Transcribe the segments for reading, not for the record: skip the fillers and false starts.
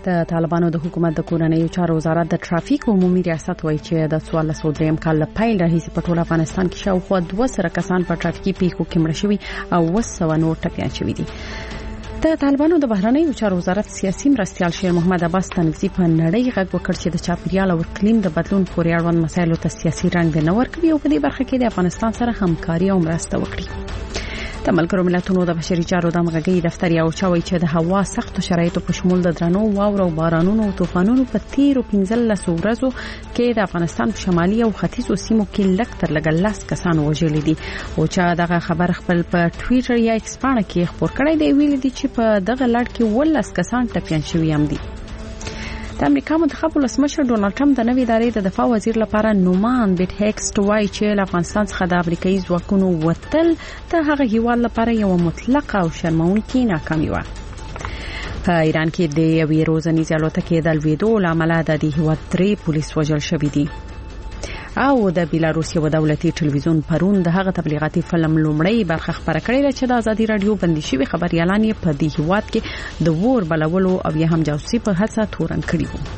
د طالبانو د حکومت د کورنیو چارو وزارت د ټرافیک عمومي ریاست وایي چې د 1403 کال پیل راهیسې په ټول افغانستان کې شاوخوا 200 کسان په ټرافیکي پیښو کې مړه شوي او 200 نور ټپيان شوي دي. د طالبانو د بهرنیو چارو وزارت سیاسي مرستیال شیر محمد عباس تنګزي په نړۍ غږ وکړ چې د چاپیریال او اقلیم د بدلون پورې اړوند مسایلو ته سیاسي رنګ نه ورکوي او په دې برخه کې د افغانستان سره همکاري او مرسته وکړي. د ملګرو ملتونو د بشري چارو د همغږي دفتر یو چوي چې د هوا سختو شرایطو په شمول د درنو واورو او بارانونو او طوفانونو په تیرو 15 ورځو کې د افغانستان په شمالي او ختیځو سیمو کې لږ تر لږه 10 کسان وژل دي او چې دغه خبر خپل په ټوئیټر یا ایکس باندې کې خبر کړی دی. ویل دي چې په دغه لړ کې 12 کسان ټپيان شوي هم دي. د امریکا منتخب ولسمشر ډونالد ټرمپ د نوې ادارې د دفاع وزیر لپاره نومان بیت هیکس وایي چې له افغانستان څخه د امریکایي ځواکونو وتل د هغه هیواد لپاره یو مطلقه او شرموونکې ناکامي و. په ایران کې د یوې روزنیزې الوتکې د لوېدو له امله د دې هیواد 3 پولیس وژل شوي دي. او د بیلاروس یو دولتي ټلویزیون پرون د هغه تبلیغاتي فلم لومړی برخه خبره کړې چې د ازادي رادیو بندي شوی خبريالان یې په دې هیواد کې د ور بلولو او یا هم جاسوسي په هڅه تورن کړی وو.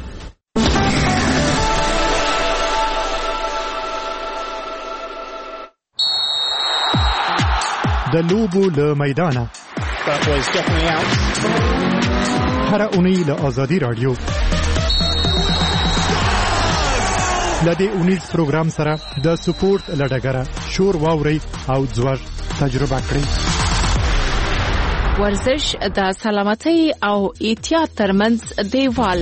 د لوبو له میدانه هر اونۍ له ازادي رادیو لدې اونیز پروګرام سره د سپورت لډګره شور واوري او ځوړ تجربه کړئ. ورزش د سلامتۍ او احتیاط ترمنځ دیوال.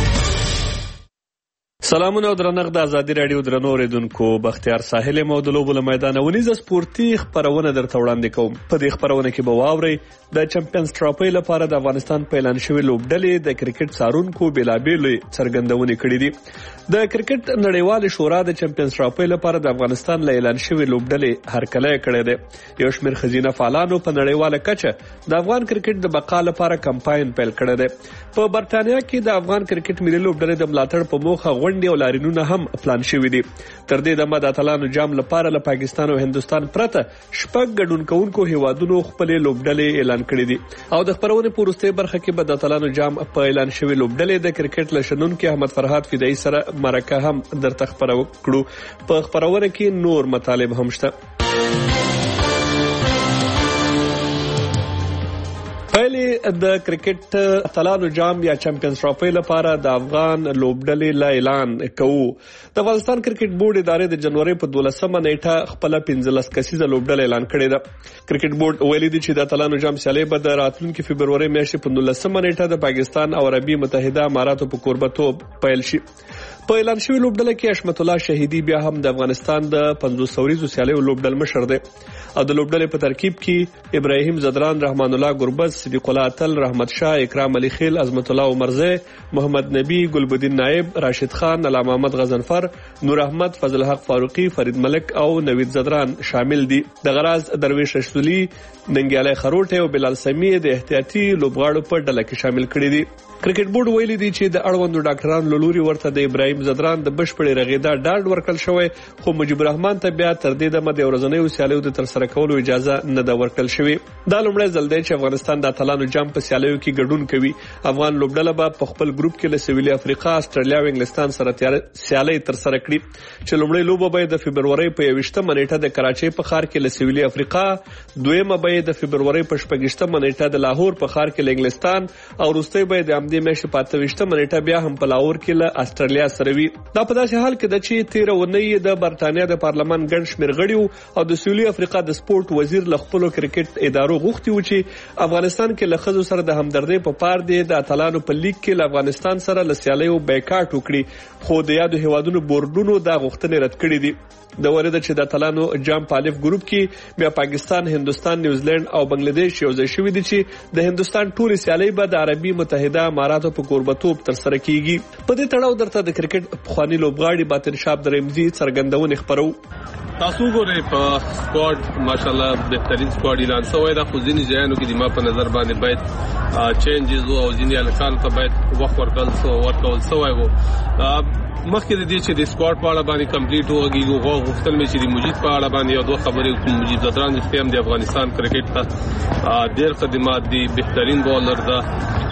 سلامونه او درنښت د ازادي رادیو درنو اوریدونکو. بختیار ساحل مودلو بل میدان ونیز سپورتي خبرونه درته وړاندې کوم. په دې خبرونه کې به واوري د چمپیونز ټرافي لپاره د افغانستان په اعلان شوی لوبډلې د کرکټ څارونکو بلابل څرګندونې کړې دي. د کرکټ نړیوال شورا د چمپیونز ټرافي لپاره د افغانستان له اعلان شوی لوبډلې هرکلی کړی دی. یو شمېر خزینه فعالانو په نړیواله کچه د افغان کرکټ د بقا لپاره کمپاین پیل کړی دی. په برتانیا کې د افغان کرکټ ملي لوبډلې د ملاتړ په موخه غونډې او لارینونه هم پلان شوي دي. تر دې دمه د اتلانو جام لپاره له پاکستان او هندستان پرته شپږ ګډون کوونکو هیوادونو خپل لوبډلې اعلان کړې دي او د خبرونې په وروستۍ برخه کې به د اتلانو جام په اعلان شوی لوبډلې د کرکټ لشنونکو احمد فرهاد فدایي سره مرکه هم درته خبرو کړو. په خبرونه کې نور مطالب هم شته. پهلې د کرکټ اتلانو جام یا چمپیونز ټرافي لپاره د افغان لوبډلې لا اعلان کوو. د افغانستان کرکټ بورډ ادارې د جنوري په 12مه نیټه خپل 15 کسیزه لوبډلې اعلان کړې ده. کرکټ بورډ ویلي دی چې د اتلانو جام سیالي به د راتلونکي فبروري میاشتې په 19مه نیټه د پاکستان او عربي متحده اماراتو په کوربتوب پیل شي. په اعلان شوی لوبډله کې حشمت الله شهیدی بیا هم د افغانستان د 500 وریزو سیالیو لوبډل مشر دی او د لوبډلې په ترکیب کې ابراهیم زدران، رحمان الله ګربز، صدیق الله اتل، رحمت شاه، اکرام علي خیل، عظمت الله عمرزی، محمد نبی، ګلبدین نائب، راشد خان، علامه محمد غضنفر، نور احمد، فضل حق فاروقی، فرید ملک او نوید زدران شامل دي. د غراز درویش رسولی، ننګیالی خروټه او بلال سمی د احتیاطي لوبغاړو په ډله کې شامل کړي دي. کرکټ بورډ ویلي دی چې د اړوندو ډاکټرانو لوري ورته د ابراهیم زدران د بشپړې رغیدا ډاډ ورکړل شوی، خو مجيب الرحمن ته بیا تر دې دمه د ورځنیو سیالیو د ترسره کولو اجازه نه ده ورکړل شوی. دا لومړی ځل دی چې افغانستان د اتلانو جام په سیالیو کې ګډون کوي. افغان لوبډله به په خپل ګروپ کې له سویلي افریقا، استرالیا او انګلستان سره سیالي ترسره کړي چې لومړی لوبه به د فبروري په 21مه نیټه د کراچۍ په ښار کې له سویلي افریقا، دویمه به د فبروري په 28مه نیټه د لاهور په ښار کې له انګلستان او وروستۍ به د همدې میاشتې په 28مه نیټه بیا هم په لاهور کې له استرالیا سره وي. دا په داسې حال کې ده چې 13 اونۍ د برتانیا د پارلمان ګڼ شمېر غړي او د سویلي افریقا د سپورت وزیر له خپلو کرکټ ادارو غوښتي و چې افغانستان کې له ښځو سره د همدردۍ په پار دی د اتلانو په لیګ کې له افغانستان سره له سیالیو بایکاټ وکړي، خو د یادو هیوادونو بورډونو دا غوښتنې رد کړې دي. د ورده چې د اتلانو جام په الف ګروپ کې بیا پاکستان، هندستان، نیوزیلند او بنگلاديش یو ځای شوي دي چې د هندستان ټول سیالي به د عربي متحده اماراتو په کوربتوب تر سره کیږي. په دې تړاو درته د کرکټ پخوانی لوبغاړي باطن شاه درمزي څرګندونه خبرو. تاسو ګورئ په سکواډ ماشاءالله بهترین سکواډ اعلان شوی د خو ځینې ځایونو کې د ما په نظر باندې باید چینجز او ځینې الکان ته باید وخت ورکول شوی وو. مخکې د دې چې د سکواډ په اړه باندې کمپلیټ وګورئ غوښتل مې چې د مجید په اړه باندې یو دوه خبرې کوم. مجید زدران چې هم د افغانستان کرکټ ته ډېر خدمات دي، بهترین بولر ده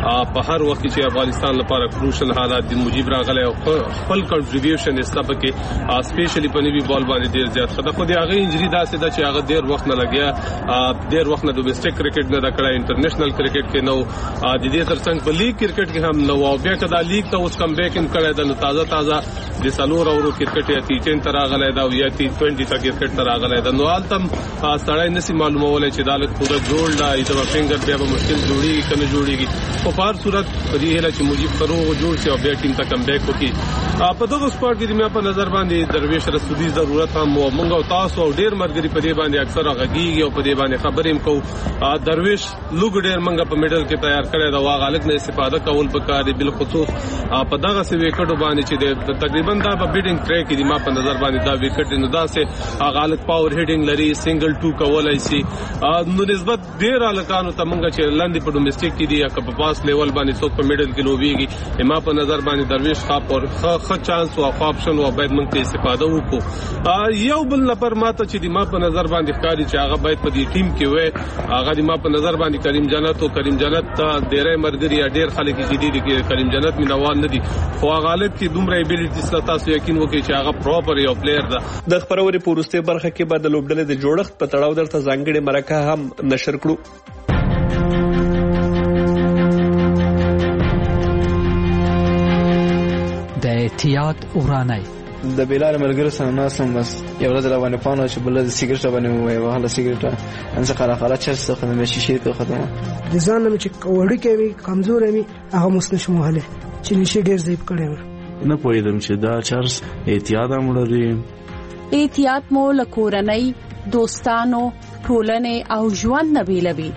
په هر وخت چې افغانستان لپاره کروشل حالات د مجيب راغلی او خپل کنټریبیوشن استابه کې سپیشلی په نیوی بال باندې ډیر زیات خدای خو دې هغه انجری داسې ده چې هغه ډیر وخت نه لګیا ډیر وخت نه ډومېسټک کرکټ نه دا کړه انټرنیشنل کرکټ کې نو د دې ترڅنګ په لیګ کرکټ کې هم نو او بیا کدا لیګ ته اوس کم بیک هم کړی دا تازه د سالور اورو کرکټ یا ټي10 تر راغلی دا یا ټي20 ته کرکټ تر راغلی دا نو حالتم سړی نسی معلومولای چې دا له خود جوړ دا ایته فنګر بیا به مشکل جوړیږي کنه جوړیږي په هر صورت په دې هله چې مجيب فروغ جوړ شي او بیا ټیم ته کم بیک وکړي په دغه سپورت کې مې په نظر باندې درویش رسولي ضرورت هم او موږ او تاسو او ډیر مرګري په دې باندې اکثر غږیږي او په دې باندې خبرې کوو درویش لوګ ډیر موږ په میډل کې تیار کړی دا واغ الګ نه استفاده کول پکاري بل خصوص په دغه سی وکټو باندې چې تقریبا دا په بیټینګ ټریک کې ما په نظر باندې دا وکټ نه دا سه غالب پاور هیډینګ لري سنگل 2 کولای شي نو نسبت ډیر الکانو ته موږ چې لاندې په ډومېسټک کې دی یا په پاس لیول باندې څوک په میډل کې لوبيږي ما په نظر باندې درویش خاپ او ښه چانس او آپشن او باید موږ ته استفاده وکړو یو بل نفر ماته چې ما په نظر باندې ښکاری چې هغه باید په دې ټیم کې وي هغه ما په نظر باندې کریم جنت ته ډیره مرګري ډیر خلک چې دي کې کریم جنت مینوال نه دي خو غالب کې دومره ابیلیټی ستاسو یقین وکړي چې هغه پراپر یو پلیئر ده د خبروري پورسته برخه کې بعد لوبډلې د جوړښت په تړاو درته ځانګړي مرکه هم نشر کړو د احتیاط اورانای د بلال ملګرو سره ناسم بس یو ورځ روانه پانو چې بل د سیګریټ باندې وای وهله سیګریټ ان څه خلا چرته خو مې شیشه ته ختمه د ځان مې چې وړي کې کمزور مې هغه مسنه شموله چې نشي ډیر زیب کړم نه پوهیدم چې دا چرس احتیاط هم لري احتیاط مو لکورنۍ دوستانو ټولنې او ژوند نه بیلوي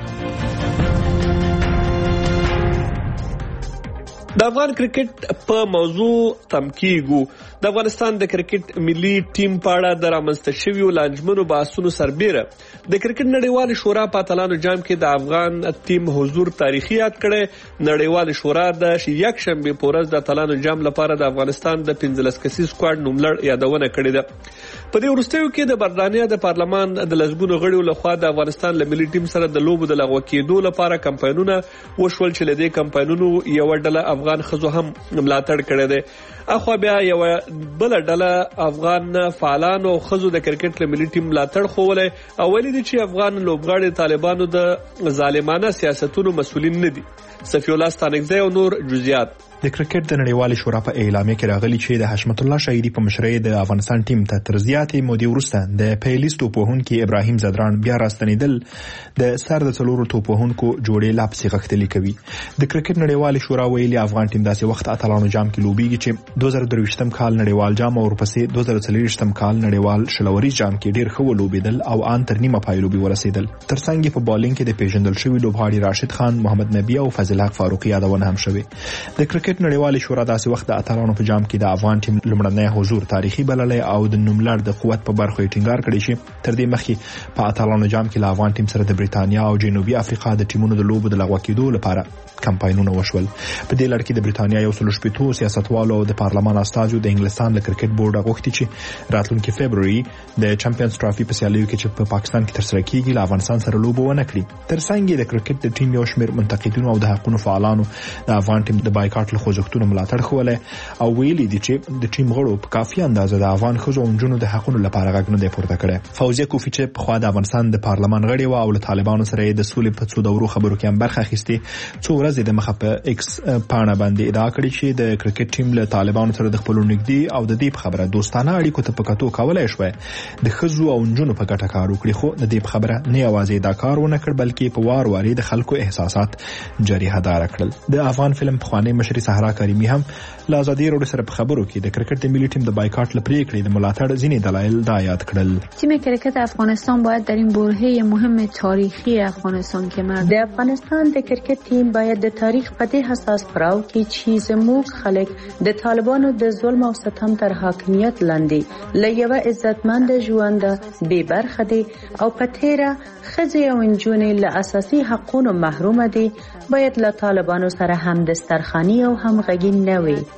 د افغان کرکټ په موضوع تمکیګو د افغانستان د کرکټ ملي ټیم په اړه د رامنځته شویو لانجمنو بحثونو سربیره د کرکټ نړیوال شورا په اتلانو جام کې د افغان ټیم حضور تاریخي یاد کړي نړیوال شورا د یک شنبه پورز د اتلانو جام لپاره د افغانستان د 15 کسي سکواډ نوملړ یادونه کړې ده په دې وروستیو کې د برتانیا د پارلمان د لسګونو غړیو لخوا د افغانستان له ملي ټیم سره د لوبو د لغوه کېدو لپاره کمپاینونه وشول چې لدې کمپاینونو یو ډله افغان خزو هم ملاتړ کړی دی اخو بیا یو بل ډله افغان فعالانو خزو د کرکټ له ملي ټیم ملاتړ خوله او ویلي دي چې افغان لوبغاړي طالبانو د ظالمانه سیاستونو مسؤلین نه دي صفی الله ستانکزی او نور جزئیات د کرکټ د نړیوال شورا په اعلامیه کې راغلي چې د حشمت الله شهیدی په مشرۍ د افغانستان ټیم ته تر زیاتې مودې وروسته د پیلیس توپوهونکو ابراهیم زدران بیا راستنیدل د سر د څلورو توپوهونکو جوړې لا پسې غښتلي کوي د کرکټ نړیوال شورا ویلي افغان ټیم داسې وخت اتلانو جام کې لوبيږي چې 2023م کال نړیوال جام او ورپسې 2024م کال نړیوال شلوري جام کې ډیر ښه لوبیدل او ان تر نیمه پای لوبي ورسېدل ترڅنګ په بالینګ کې د پیژندل شوی لوبغاړي راشد خان محمد نبی او فضل حق فاروقي یادونه هم شوه د کرکټ نړیوال شورا داسې وخت د اتلانو په جام کې د افغان ټیم لومړنی حضور تاریخي بللی او د نوملړ د قوت په برخه ټینګار کړی چې تر دې مخکې په اتلانو جام کې د افغان ټیم سره د بریتانیا او جنوبي افریقا د ټیمونو د لوبو د لغوه کېدو لپاره کمپاینونه وشول په دې لړ کې د بریتانیا یو څلور شپږ سیاستوالو او د پارلمان استازو د انګلستان له کرکټ بورډ غوښتي چې راتلونکي فبرवरी د چمپیونز ټرافي په سیالیو کې چې په پاکستان کې ترسره کیږي له افغانستان سره لوبو ونه کړي ترڅنګ د کرکټ د ټیم یو شمېر منتقدینو او د حقوقو فعالانو د افغان ټیم د بایکاټ له خوځښتونو ملاتړ خوله او ویلي دي چې د ټیم غړو په کافي اندازه د افغان ښځو او نجونو د حقوقو لپاره غږ نه دی پورته کړی فوزیه کوفی چې په خوا د افغانستان د پارلمان غړي او له طالبانو سره د سولې په څو دورو خبرو کې هم برخه اخیستې څو ورځې د مخه په ایکس پاڼه باندې ادعا کړې چې د کرکټ ټیم له طالبانو سره د خپل نږدې او د دې خبره دوستانه اړیکو ته پکاتو کولای شوی د ښځو او نجونو په ګټه کار وکړي خو د دې خبره نه یوازې دا کار ونه کړ بلکې په وار واري د خلکو احساسات جریحه دار کړل د افغان فلم پخوانی مشري صحرا کریمی هم له ازادي راډیو سره په خبرو کې د کرکټ د ملي ټیم د بایکاټ لپاره کړی د ملاتړ ځینې دلایل دا یاد کړل تیم کرکټ افغانستان باید در این برهه مهم تاریخی افغانستان که مرد افغانستان د کرکټ تیم باید د تاریخ په دې حساس پړاو کې چیز موږ خلک د طالبانو د ظلم او ستم تر حاکمیت لاندې له یو عزتمند ژوند بې برخه دي او په تیره ښځې او نجونې له اساسي حقوقو محروم دي باید له طالبانو سره هم دسترخواني او همغږي نه وي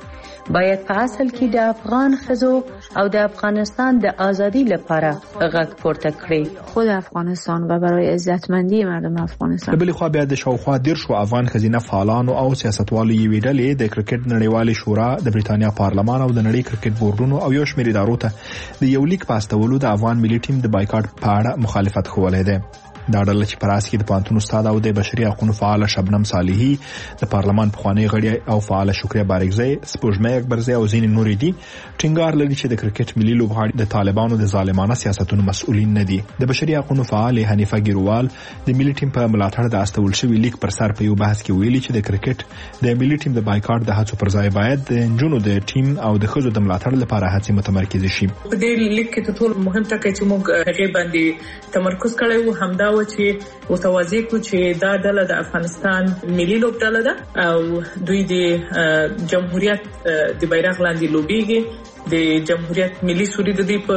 باید په اصل کې د افغان ښځو او د افغانستان د ازادي لپاره غږ پورته کړي. خود افغانستان و برای عزتمندی مردم افغانستان. بل خو بیا د شاوخوا 10 افغان ښځینه فعالانو او سیاستوالو یوې ډلې د کرکټ نړیوالې شورا د بریتانیا پارلمان او د نړۍ کرکټ بورډونو او یو شمېر ادارو ته د یو لیک په استولو د افغان ملي ټیم د بایکاټ په اړه مخالفت ښوولی دی. دا ډله چې په راس کې د پوهنتون استاد او د بشري حقوقو فعال شبنم صالحي، د پارلمان پخوانی غړي او فعال شکریه بارګزی، سپوږمۍ اکبرزی او ځینې نور دي ټینګار لري چې د کرکټ ملي لوبغاړي د طالبانو د ظالمانه سیاستونو مسؤلین نه دي. د بشري حقوقو فعال حنیفه ګیروال د ملي ټیم په ملاتړ د استول شوی لیک پر سر په یو بحث کې ویلي چې د کرکټ د ملي ټیم د بایکاټ د هڅو پر ځای باید د نجونو د ټیم او د ښځو د ملاتړ لپاره هڅې متمرکز شي. په دې لیک کې ټول مهم ټکی چې موږ هغه باندې تمرکز کړی وو همدا و چې متوازی کو چې دا ډله د افغانستان ملي لوبډله ده او دوی د جمهوریت د بیرغ لاندې لوبيږي. د جمهوریت ملي سوري د دې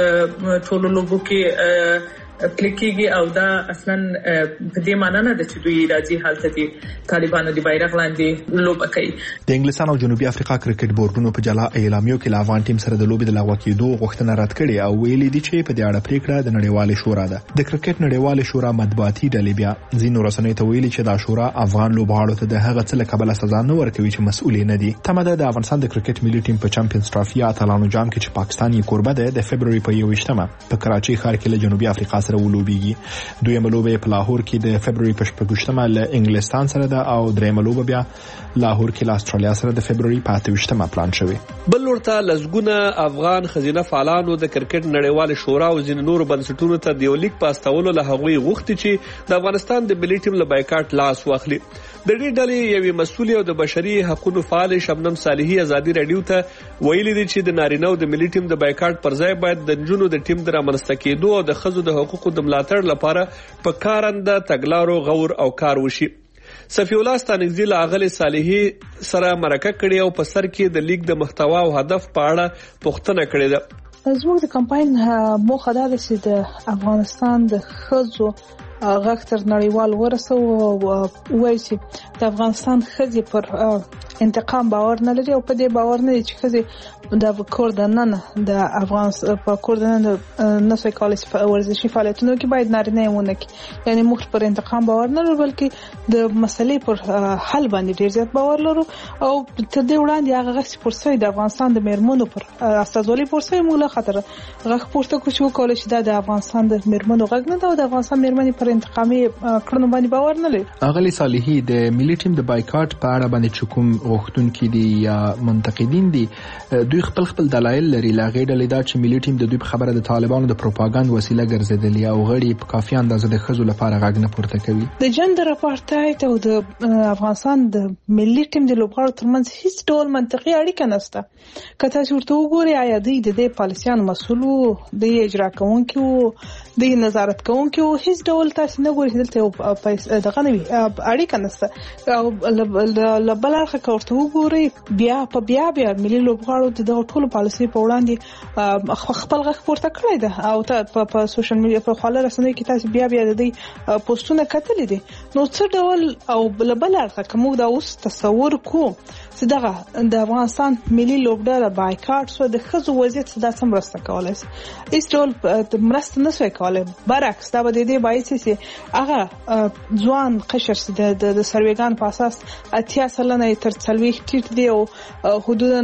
په ټولو لوبو کې کلیکيږي او دا اصلا په دې معنی نه ده چې دوی راځي حالت دي طالبانو د بیرغ لاندې لوبه کوي. د انګلستان او جنوبي افریقا کرکټ بورډونو په جلا اعلامیو کې له افغان ټیم سره د لوبې د لغوه کېدو غوښتنه رد کړې او ویلي دي چې په دې اړه پریکړه د نړیوالې شورا ده. د کرکټ نړیوالې شورا مطبوعاتي ډلې بیا ځینو رسنیو ته ویلي چې دا شورا افغان لوبغاړو ته د هغه څه له کبله سزا نه ورکوي چې مسؤل نه دي. تمه ده د افغانستان د کرکټ ملي ټیم په چمپیونز ټرافي اتلانو جام کې چې پاکستان یې کوربه ده د فبرवरी په 21مه په کراچي ښار کې له جنوبي افریقا سره ولوبېږي. دویمه لوبه په لاهور کې د فبرवरी په 28مه له انګلستان سره ده او دریمه لوبه بیا لاهور کې له استرالیا سره د فبرवरी په 28مه پلان شوی. بل ورته لزګونه افغان خزینه فعالانو د کرکټ نړیوال شورا او ځینې نور بنسټونو ته د یو لیک پاستولو له هغوی غوښتي چې د افغانستان د ملي ټیم له بایکاټ لاس واخلي. د دې ډلې یوې مسؤل او د بشري حقوقو فعال شبنم صالحي ازادي رادیو ته ویلي دي چې د نارینه او د ملي ټیم د بایکاټ پر ځای باید د جنونو د ټیم د رامنځته کېدو او د ښځو د حقوقو د ملاتړ لپاره په کارنده تګلارو غور او کار وشي. صفی الله ستانګزی له اغلی صالحي سره مرکه کړي او په سر کې د لیک د محتوا او هدف په اړه پوښتنه کړې ده. زموږ د کمپاین موخه دا ده چې د افغانستان د ښځو غږ تر نړیوال ورسو او وایي چې د افغانستان ښځې پر انتقام باور نه لري او په دې باور نه دي چې ښځې د کور دننه د افغانستان په کور دننه نسوي کولای ورزشي فعالیتونو کې باید نارینه ونه کې یعنی موږ پر انتقام باور نه لرو بلکې د مسلې پر حل باندې ډیر زیات باور لرو او تر دې وړاندې هغه غږ پورسوي د افغانستان د میرمنو پر استازولي پورسوي موږ له خطر غږ پورته کوو کولای شي د افغانستان د میرمنو غږ نه دا د افغانستان میرمنې پر انتقامي کړنو باندې باور نه لري. اغلی صالحي د ملي ټیم د بایکاټ په اړه باندې چکم غوښتونکي دي یا منتقدین دي دوی خپل دلایل لري. لاغې ډلې دا چې ملي ټیم د دوی په خبره د طالبانو د پروپاګاندا وسیله ګرځیدلی او غړي په کافي اندازه د ښځو لپاره غږ نه پورته کوي. د جندر اپارټایډ او د افغانستان د ملي ټیم د لوبغاړو ترمنځ هیڅ ډول منطقي اړیکه نشته. که تاسو ورته وګورئ آیا دوی د دې پالیسیانو مسؤل وو، د اجرا کوونکي وو، د نظارت کوونکي وو، هیڅ ډول تاسو نه ګورئ دلته دغه نه وي اړیکه نشته. او لبل اخر ورته وګورئ بیا ملي لوبغاړو د ټولو پالیسي په وړاندې خپل غږ پورته کړی ده او ته په سوشل میډیا په خاله رسنۍ کې تاسو بیا د دې پوسټونه کتلې دي. نو څه ډول او بل اخر کوم دا اوس تصور کو چې دغه د افغانستان ملي لوبډله بایکاټ سو د ښځو وضعیت دا څنګه مرسته کولای شي؟ هیڅ ډول مرسته نشي کولای. برعکس دا به د دې باعث شي هغه ځوان قشر د سرویګان په اساس 80% تر 40 ټیټ دی او حدودا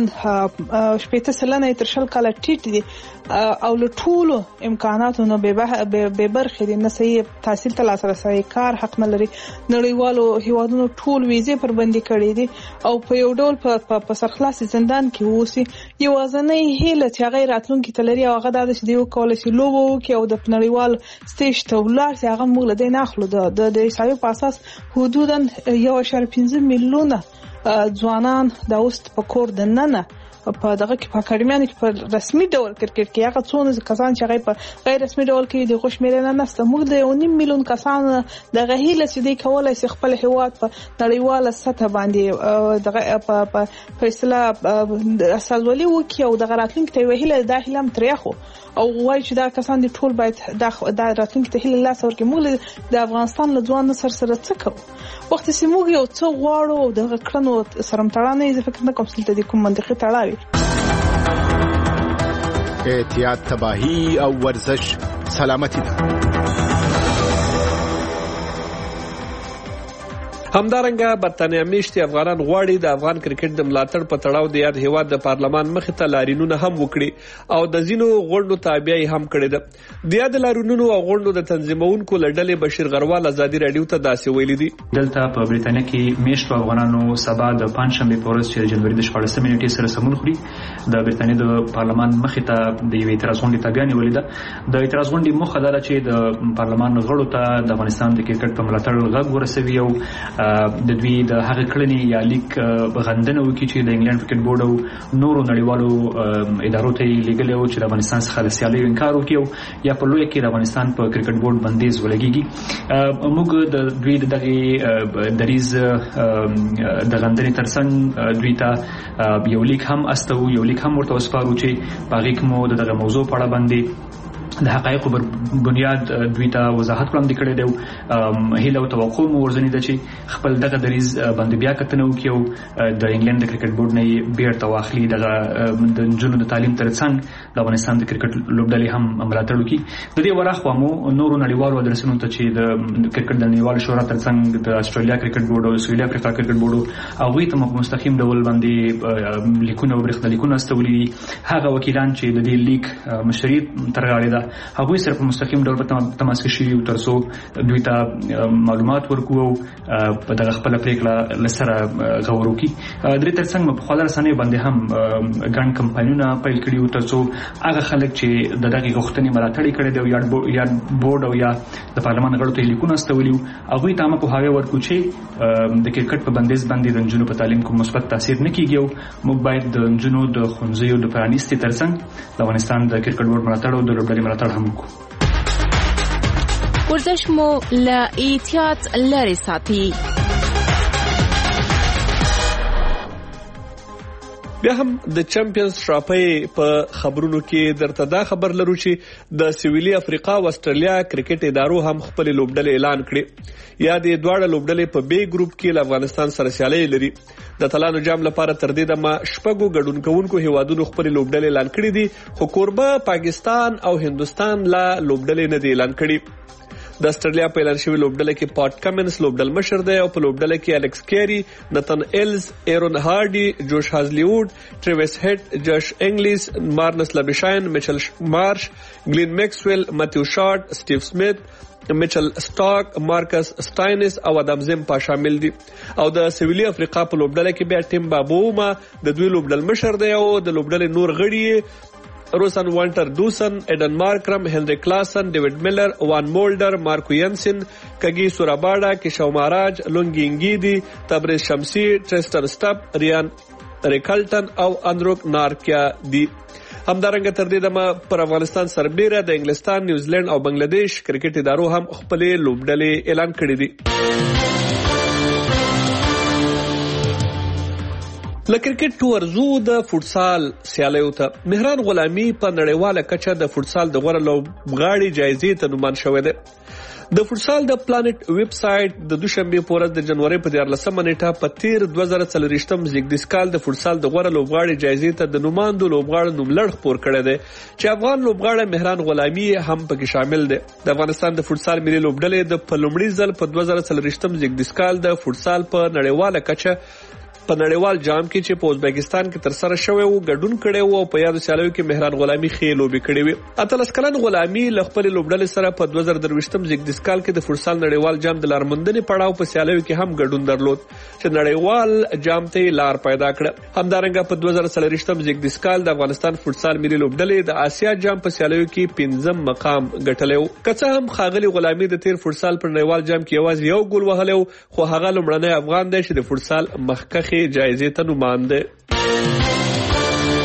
80% تر 40 کال ټیټ دي او له ټولو امکاناتو نه به برخې دي. نه صحیح تحصیل ته لاسرسي، کار حق نه لري، نړیوالو هیوادونو ټول ویزې پر بندي کړې دي او په یو ډول په سرخلاص زندان کې اوسي. یوازنۍ هیله چې هغه راتلونکي تلري او هغه د دې کول شي لوبو کې او د نړیوال سټیج ته ولر چې هغه موږ له دې نه اخلو د حسابي په اساس حدودا 1.5 میلیونه ځوانان د اوست په کور دننه په دغه کې په اکاډمیانو کې په رسمي ډول کرکټ کې هغه څونه کسان چې هغه په غیر رسمي ډول کې د خوشمیرنه نشته. موږ د 1.5 میلیون کسان د غهیله چې دی کولای شي خپل هیواد په نړیواله سطح باندې دغه په فیصله اساسولي وکي او د راتلونکي ته ویله د هیلم تریخو او وایي چې دا کسان د ټول باید د راتلونکي ته هیله لاس ورکړي. موږ د افغانستان له ځوان نسل سره څه کوو وخت چې موږ یو څه غواړو او د کړنو سره تړانه یې فکر نه کوم چې د کوم منطقي تړاوي. احتیاط تباہی او ورزش سلامتی ده. همدارنګه برتانیا میشتي افغانان غواړي د افغان کرکټ د ملاتړ په تړاو د یاد هیواد د پارلمان مخې ته لارینونه هم وکړي او د ځینو غونډو تابعي هم کړې ده. د یاد لارینونو او غونډو د تنظیمونکو لړلې بشیر غروال ازادي رادیو ته داسې ویلي دي. دلته په بریتانیا کې میشتو افغانانو سبا د پنځشنبه په ورځ چې جنوري د 14 نیټې سره سمون خوري د بریتانیا د پارلمان مخې ته د یو اعتراض غونډه تاګانې ولیده. د اعتراض غونډې مخه دا چې د پارلمان غړو ته د افغانستان د کرکټ په ملاتړ غږ ورسوي او د دوی د هغه کړنې یا لیک غندنه وکړي چې د انګلند کرکټ بورډ او نورو نړیوالو ادارو ته لیږلي او چې د افغانستان څخه د سیالۍ انکار وکړي یا په لوی کې د افغانستان په کرکټ بورډ بندیز ولګيږي. موږ د دوی دغه دریز د غندنې ترڅنګ دوی ته یو لیک هم استو یو لیک هم ورته وسپارو چې باغی کوم دغه موضوع په اړه باندې د حقایقو پر بنیاد دوی ته وضاحت وړاندې کړی دی. هیله او توقع مو ورځنی ده چې خپل دغه دریز باندې بیا کتنه وکړي او د انګلند د کرکټ بورډ نه بیرته واخلي دغه د نجونو د تعلیم ترڅنګ د افغانستان د کرکټ لوبډلې هم ملاتړ وکړي. د دې ورخوا مو نورو نړیوالو ادرسونو ته چې د کرکټ د نړیوال شورا ترڅنګ د استرالیا کرکټ بورډ او سویل افریقا کرکټ بورډ او غوي ته مستقیم ډول باندې لیکونه او برېښنالیکونه استولي هغه وکیلان چې د دې لیک مشري ترغاړي ده هغه سره په مستقیم ډول په تماس کې شي ترڅو دوی ته معلومات ورکوو په دغه خپل پریکړه لسره غور وکړي. د دې ترڅنګ په خپل رسنۍ باندې هم ګڼ کمپاینونه پیل کړي ترڅو هغه خلک چې دغه غوښتنې ملاتړ کړي دی یا بورډ او یا د پارلمان غړو ته لیکونه استولي هغه ته هم په هغه ورکو چې د کرکټ په بندیز باندې د نجونو په تعلیم کوم مثبت تاثیر نه کیږي او موږ باید د نجونو د ښوونځیو د پرانیستي ترڅنګ د افغانستان د کرکټ بورډ ملاتړ او د لوبډلې ملاتړ هم ورزش مو له احتیاط لري ساتي. بیا هم د چمپیونز ټرافي په خبرونو کې درته دا خبر لرو چې د سویلي افریقا او استرالیا کرکټ ادارو هم خپل لوبډلې اعلان کړې. یا د دواړه لوبډلې په بي ګروپ کې له افغانستان سره سیالي لري. د تلانو جام لپاره تر دې دمه شپږو ګډون کوونکو هیوادونو خپل لوبډلې اعلان کړې دي خو کوربه پاکستان او هندستان لا لوبډلې نه دي اعلان کړې. د استرالیا په اعلان شوی لوبډله کې پاټ کمنس لوبډل مشر دی او په لوبډله کې الکس کیری، نتن ایلز، ایرون هارډي، جوش هازلیوډ، ټریویس هیټ، جش انګلیس، مارنس لبشاین، میچل مارش، گلین میکسویل، ماتیو شارټ، سټیو سمیت، میچل سټاک، مارکس سټاینس او ادم زمپا شامل دي. او د سویلي افریقا په لوبډله کې بیا ټیم بابوما د دوی لوبډل مشر دی او د لوبډلې نور غړي روسن وانټر دوسن، ایډن مارکرم، هنری کلاسن، ډیوډ میلر، وان مولډر، مارکو ینسن، کګي سوراباډا، کشاو ماراج، لونګي انګیدي، تبریز شمسی، ټریسټن سټپ، ریان ریکلټن او اندروک نارکیا دي. همدارنګه تر دې دمه پر افغانستان سربیره د انګلستان، نیوزیلند او بنگلاديش کرکټ ادارو هم خپل لوبډلې اعلان کړې دي. لکرکټ ورزو د فوتسال سیالیو ته مهران غلامی په نړیواله کچه د فوتسال د غوړه لوبغاړي جایزې ته نومان شوی دی. د فوتسال د پلانټ ویب سټ د دوشنبه په ورځ د جنوري په 14 نیټه په تیر 2024م زیګدیسکال د فوتسال د غوړه لوبغاړي جایزې ته د نوماندو لوبغاړو نوملړ خپور کړی دی چې افغان لوبغاړی مهران غلامی هم پکې شامل دی. د افغانستان د فوتسال ملي لوبډلې د پلومړي ځل په 2024م زیګدیسکال د فوتسال په نړیواله کچه په نړیوال جام کې چې په ازبکستان کې تر سره شوی وو ګډون کړي وو او په یادو سیالیو کې مهران غلامی خې لوبي کړي وي. اتلس کلن غلامی له خپل لوبډلې سره په 2023م زیګدیسکال کې د فوتسال نړیوال جام د لارموندنې پړاو په سیالیو کې هم ګډون درلود چې نړیوال جام ته لار پیدا کړه. همدارنګه په 2024م زیګدیسکال د افغانستان فوتسال ملي لوبډلې د آسیا جام په سیالیو کې 5م مقام ګټلی وو. که څه هم ښاغلي غلامی د تیر فوتسال پر نړیوال جام کې یوازې یو ګول وهلی وو خو هغه لومړنی افغان دی چې د فوتسال مخکښ جایزې ته نومان دی.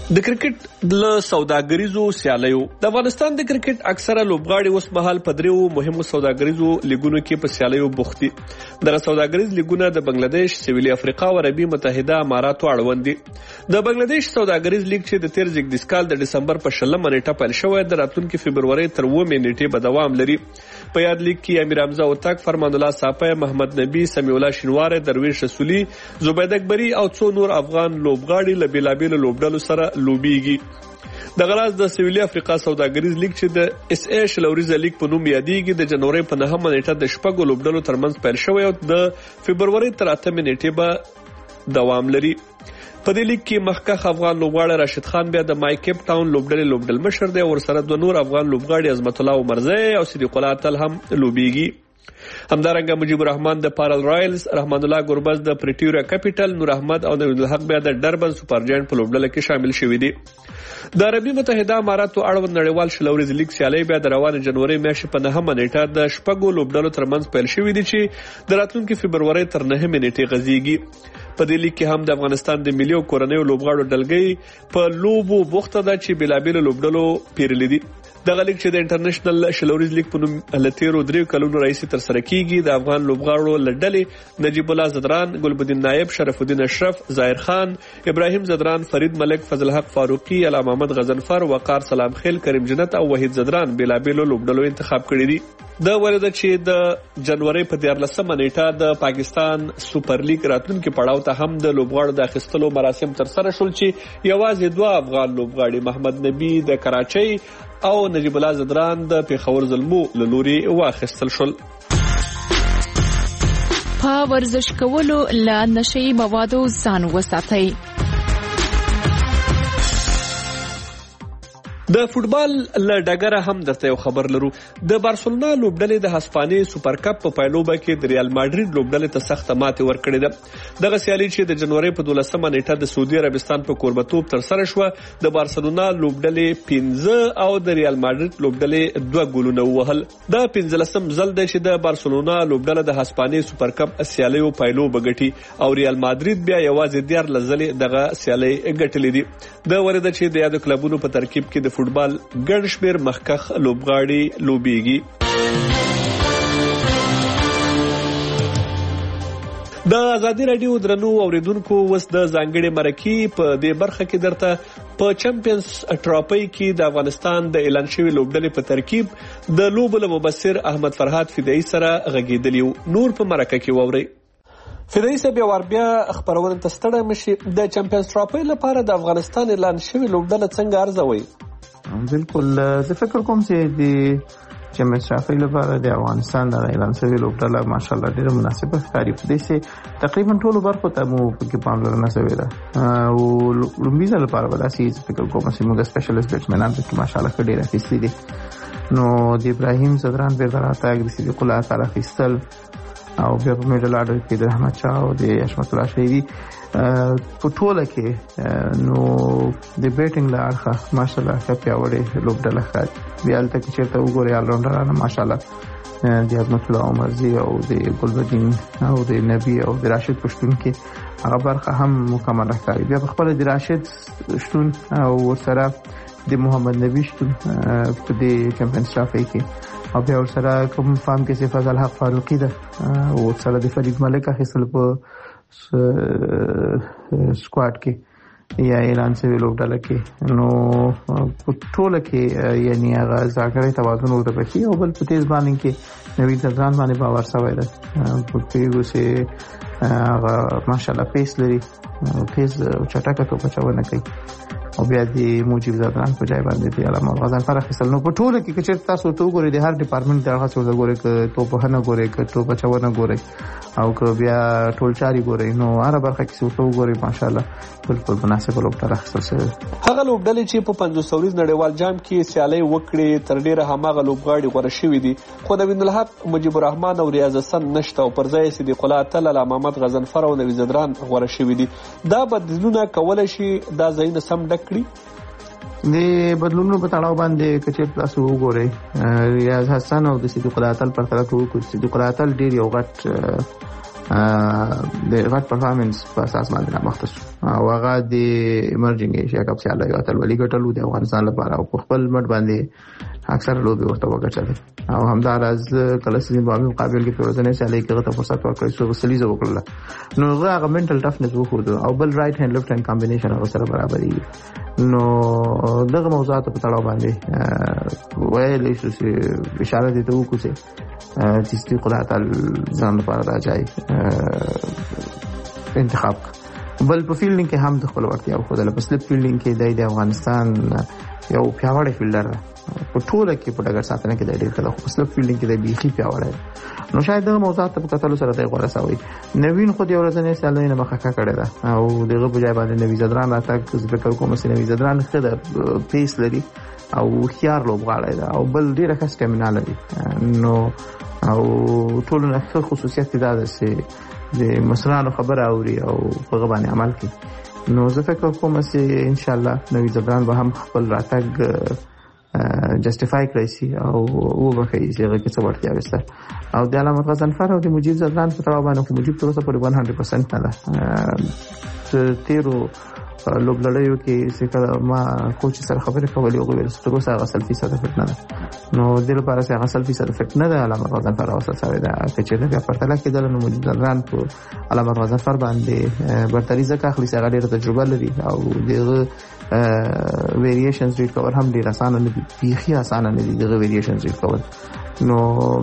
د کرکټ له سوداګریزو سیالیو د افغانستان د کرکټ اکثره لوبغاړي اوس مهال په دریو مهمو سوداګریزو لیګونو کې په سیالیو بوخت دي. دغه سوداګریز لیګونه د بنگلاديش، سویلي افریقا او عربي متحده اماراتو اړوند دي. د بنگلاديش سوداګریز لیګ چې د تیر زیږدیز کال د دسمبر په 20 نیټه پیل شوی د راتلونکي فبروري تر 9 نیټې به دوام لري. په یاد لیګ کې امیر حمزه اوتک، فرمان الله صافی، محمد نبی، سمیع الله شینواری، درویش رسولي، زبید اکبری او څو نور افغان لوبغاړي له بیلابیلو لوبډلو سره لوبيږي. د غراز د سویلي افریقا سوداګریز لیګ چې د اس ای شلوریز لیګ په نوم یادېږي د جنوري په 9 نیټه د شپږو لوبډلو ترمنځ پیل شوی او د فبروري تر 8 نیټې به دوام لري. په دې لیګ کې مخکښ افغان لوبغاړی راشد خان بیا د مای کیپ ټاون لوبډلې لوبډل مشر دی او ورسره دوه نور افغان لوبغاړي عظمت الله عمرزی او صدیق الله اتل هم لوبيږي. همدارنګه مجيب الرحمن د پارل رایلز، رحمان الله ګوربز د پریټوریا کیپټل، نور احمد او نوید الحق بیا د ډربن سپر جاینټ په لوبډله کې شامل شوي دي. د عربي متحده اماراتو اړوند نړیوال شلوریز لیګ سیالي بیا د روانې جنوري میاشتې په 9 نیټه د شپږو لوبډلو ترمنځ پیل شوي دي چې د راتلونکي فبروري تر 9 نیټې غځيږي. په دې لیګ کې هم د افغانستان د ملي او کورنیو لوبغاړو ډلګۍ په لوبو بوخته ده چې بلابل لوبډلو پیرلې دي. دغه لیګ چې د انټرنیشنل شلوریز لیګ په نوم لتیرو 3 کلونو رئیس تر سره کیږي د افغان لوبغاړو لړډلې نجیب الله زدران، ګلبدین نایب، شرف الدین اشرف، ظاهر خان، ابراهیم زدران، فرید ملک، فضل حق فاروقی، علامه محمد غضنفر، وقار سلام خیل، کریم جنت او وحید زدران بلابل لوبډلو انتخاب کړي دي. د ورده چې د جنوري په 14 نیټه د پاکستان سپر لیګ راتلونکي پړاو ته هم د لوبغاړو د اخیستلو مراسم تر سره شول چې یوازې دوه افغان لوبغاړي محمد نبی د کراچۍ او نجیب الله زدران د پیښور زلمو له لوري واخیستل شول. په ورزش کولو له نشي موادو ځان وساتئ. د فوتبال له ډګره هم درته یو خبر لرو. د بارسلونا لوبډلې د هسپانیې سوپر کپ په پایلوبه کې د ریال ماډریډ لوبډلې ته سخت ماتې ورکړې ده. دغه سیالي چې د جنوري په 12 نیټه د سعودي عربستان په کوربتوب تر سره شوه، د بارسلونا لوبډلې 15 او د ریال ماډریډ لوبډلې 2 ګولونه وهل. دا 15م ځل دی چې د بارسلونا لوبډله د هسپانیې سوپر کپ سیالیو پایلوبه ګټي او ریال ماډریډ بیا یوازې 14 ځلې دغه سیالي ګټلې دي. د ورده چې د یادو کلبونو په ترکیب کې د فوتبال ګڼ شمېر مخکښ لوبغاړي لوبيږي. د ازادي رادیو درنو اوریدونکو وس د ځانګړي مرکې په دې برخه کې درته په چمپیونز ټرافي کې د افغانستان د اعلان شوی لوبډلې په ترکیب د لوبو مبصر احمد فرهاد فدایي سره غږیدلی نور په مرکه کې ووري. فدایي صاحب بیا خبرونه تستړی مشي د چمپیونز ټرافي لپاره د افغانستان اعلان شوی لوبډله څنګه ارزوي؟ بالکل زه فکر کوم چې د چمپیونز ټرافي لپاره د افغانستان د اعلان شوی لوبډله ماشاءالله ډیره مناسبه ښکاري. په دې چې تقریبا ټولو برخو ته مو پکې پاملرنه شوې ده او لومړي ځل لپاره ولاسي فکر کوم چې موږ سپیشلیست بیټسمنان پکې ماشاءالله ډیره اخیستي دي. نو د ابراهیم زدران بیرته راتګ، د صدیق الله اتل اخیستل او بیا په میډل آرډر کې د احمد شاه او د اشمت الله شهیدي په ټوله کې نو د بیټینګ له اړخه ماشاءالله ښه پیاوړې لوبډله ښکاري. بیا هلته کې چېرته وګورئ آلراونډرانه ماشاءالله د عظمت الله عمرزي او د ګلبدین او د نبی او د راشد پښتون کې هغه برخه هم مکمله ښکاري. بیا په خپله د راشد شتون او ورسره د محمد نبی شتون په دې چمپیونز ټرافي کې او بیا ورسره کوم فارم کې چې فضل حق فاروقي ده او ورسره د فرید ملک اخیستل په سکواډ کې یا اعلان شوی لوبډله کې نو په ټوله کې یعنی هغه ځانګړی توازن ورته پکې او بل په تیز باندې کې نوید زدران باندې باور شوی ده په پیغو چې هغه ماشاءالله پیس لري، تیز او چټکه توپ اچونه کوي او بیا د موجب زدران په ځای باندې دی علامه غضنفر اخیستل. نو په ټوله کې چې تاسو ته وګورئ د هر ډپارټمنټ دغه څه وګورئ ک توپ هنه ګورئ ک توپ اچونه ګورئ او ک بیا ټول چاري ګورئ نو هر برخه کې څه وګورئ ماشاءالله بالکل مناسب لوبډله اخیستل شوی. هغه لوبډلې چې په 500 ورځ نړیوال جام کې سیالي وکړي تر ډیره هماغه لوبغاړي غوړه شوی دي خو د وین الحق، مجيب الرحمن او ریاض حسن نشته او پر ځای صدیق الله اتل، علامه محمد غضنفر او نوید زدران غوړه شوی دي. دا بدلونه کولای شي دا ځایونه سم ډک کړي. د بدلونونو په تړاو باندې کچې تاسو وګورئ ریاض حسن او د صدیق الله اتل پر طرف وګورئ. صدیق الله اتل ډیر یو غټ د غټ پرفارمنس په اساس باندې مخته شو او هغه د ایمرجنګ ایشیا کپ سیالي او اتلولي ګټلو د افغانستان لپاره او خپل مټ باندې اکثر لوبي ورته وګټل او همداراز کله چې زمبابوې مقابل کې پروتنه سیالي کې ته فرصت ورکړی شو وسلیزه وکړه نو هغه منټل ټفنس وخود او بل رائټ هاند لیفت هاند کمبینیشن هغه سره برابرې نو دغه موضوعات په تړاو باندې ویلې شو چې اشاره دي ته وکړي چې خدای تعالی ځان لپاره راځي انتخاب بل په فیلډینګ کې هم د خپل ورتیا خو د سلیپ فیلډینګ کې د افغانستان یو پیاوړی فیلډر په ټوله کې په ډګر ساتنه کې د ډېر کله خو سلیپ فیلډینګ کې د بیخي پیاوړی نو شاید دغه موضوعات په کتلو سره د غوړه سوي نوین خو د ورځنې سیالۍ نه مخه کړه ده او دغه بجای باندې نوی زدران راتګ ذکر کوم چې نوی زدران خدای پیس لري او خيار لوبغاړی ده او بل ډیره ښه سټامینا لري نو او ټول نه خصوصیت دا ده چې د مسلانو خبره اوري او په غوښنه عمل کوي نو زه فکر کوم چې ان شاء الله نوی زدران به هم خپل راتګ جسټیفای کړی شي او وبخښي چې هغه څه ورتیا وسته او د علامه غضنفر او د مجیب زدران په تړاو باندې مجیب تر اوسه پورې 100% نه ده تیرو لوبلړیو کې چې ما کوچ سره خبرې کولې او ویل چې تاسو هغه 100% فټ نه ده نو د لپاره چې هغه 100% فټ نه ده علامه غضنفر اوسه سره ده چې دا پرتله کېدل نو مجیب زدران په علامه غضنفر باندې برتري ځکه اخلي چې هغه ډېر تجربه لري او دغه ویریشنز ریډ کول هم ډیر اسانه نه دي بیخي اسانه نه دي دغه ویریشنز ریډ کول نو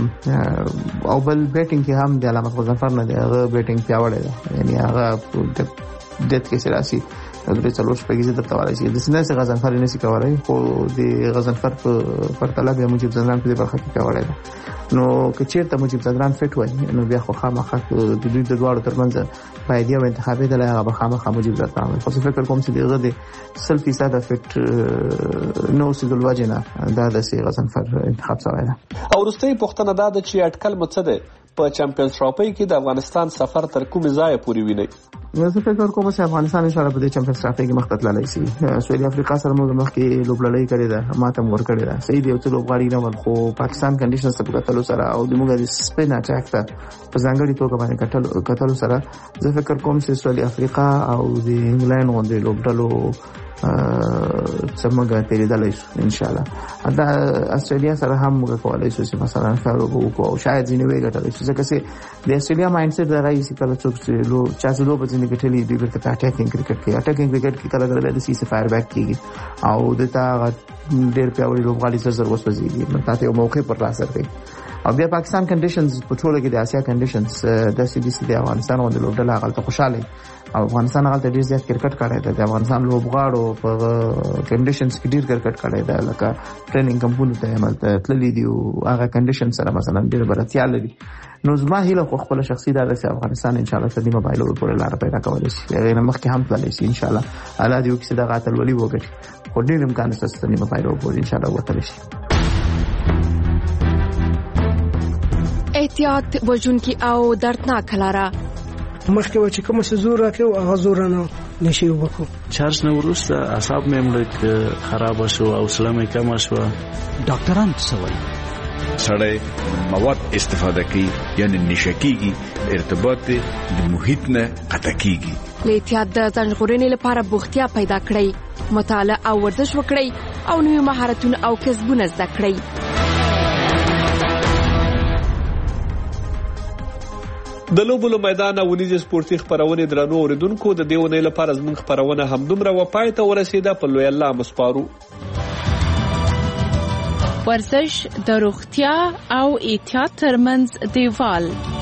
او بل بیټینګ کې هم د علامه غضنفر نه دی هغه بیټینګ پیاوړی دی یعنی هغه دت کې سراسي د څلور شپږیزه د توالي چې د سینې څخه غضنفر نه سي کولای خو د غضنفر پر طلب یا مجيب زدران په برخه کې پیاوړی دی نو کچېرته مجيب زدران فټ وای نو بیا خو خامخا د دوی د دوړو ترمنځ باید یو انتخابي د هغه خامخا مجيب زدران خو فکر کوم چې دغه د 100% فټ نو سیدل واجنه دا د سی غضنفر انتخاب شوی دی او وروستي پوښتنه دا ده چې اټکل مڅ ده په چمپیونز ټرافي کې د افغانستان سفر تر کومه ځای پورې ویني زه فکر کوم چې افغانستان ان شاء الله په دې چمپیونز ټرافي کې مخ ته تللی شي سویل افریقا سره موږ مخکې لوبلړۍ کړې ده ماته مور کړې ده صحیح دی چې لوبغاړي نه ول خو پاکستان کنډیشنز په کتلو سره او د موږ د سپین اټاک ته په ځانګړي توګه باندې کتلو سره زه فکر کوم چې سویل افریقا او د انګلند غونډې لوبډلو څنګه تیریدلای شو ان شاء الله دا استرالیا سره هم موږ کولای شو چې مثلا کارو وکړو شاید ځینې ویګټل شي ځکه چې د استرالیا مایندسیټ دا راځي کله چې لو چا زلو په ځینې کې ټلي د اټاکینګ کرکټ کې اټاکینګ کرکټ کې کله کله د سی فایر بیک کیږي او د تا ډېر پیاوړي لوبغاړي سره وسوځي نو تاسو یو موقع پر لاس راځي او بیا پاکستان کنډیشنز په ټوله کې د اسیا کنډیشنز د سی ډي سي د افغانستان غونډه لوبډله غلطه خوشاله او افغانستان غلطه ډیر زیات کرکټ کړی دی د افغانستان لوبغاړو په کنډیشنز کې ډیر کرکټ کړی دی لکه ټریننګ کمپونو ته عمل تللی دی او هغه کنډیشن سره مثلا ډیر برتیا لري نو زما هیله خو خپل شخصي دا چې افغانستان ان شاء الله سدي موبایل ورپورې لار پیدا کولای شي غیر مخکې هم تللی شي ان شاء الله الله دې وکړي دا غاتل ولي وګټي خو ډیر امکان شته چې سدي موبایل ورپورې ان شاء الله وتلی شي احتیاط وجونکي او دردناک لاره مخکې و چې کوم څه زور راکړو هغه زور نه نشي وکړو چارج نه ورسته اعصاب مې ملک خراب شو او سلامه کم شو ډاکټران څه وایي سړی مواد استفاده کوي یعنی نشکیږي ارتباط د محیط نه قطع کیږي احتیاط د ځان ژغورنې لپاره بوختیا پیدا کړئ مطالعه او ورزش وکړئ او نوي مهارتونه او کسبونه زده کړئ د لوبو میدان او ونیز سپورتي خبرونه درنو اوریدونکو د دیونه لپاره زموږ خبرونه همدومره و پای ته ورسیده په لوی الله مسپارو ورزش د روغتیا او احتیاط ترمنځ دیوال